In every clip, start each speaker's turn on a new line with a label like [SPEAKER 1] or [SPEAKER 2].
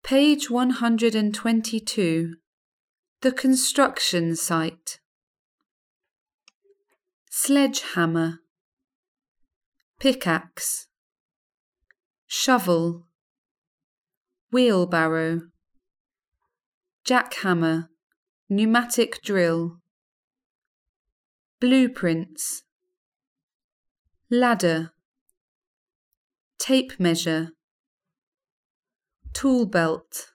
[SPEAKER 1] Page 122. The construction site. Sledgehammer, pickaxe, shovel, wheelbarrow, jackhammer, pneumatic drill, blueprints, ladder, tape measure, tool belt,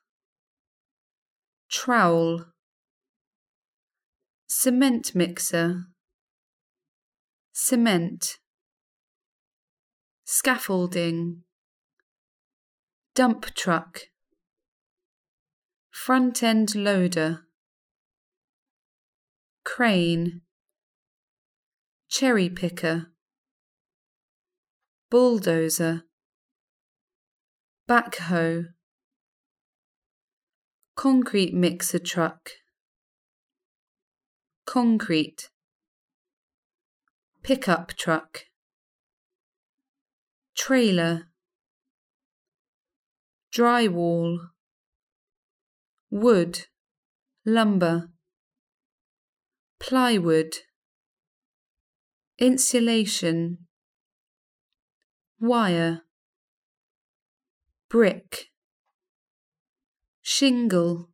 [SPEAKER 1] trowel, cement mixer, cement, scaffolding, dump truck, front end loader, crane, cherry picker, bulldozer, backhoe, concrete mixer truck, concrete, pickup truck, trailer, drywall, wood, lumber, plywood, insulation, wire, brick, shingle,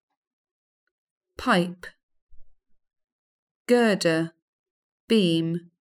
[SPEAKER 1] pipe, girder, beam,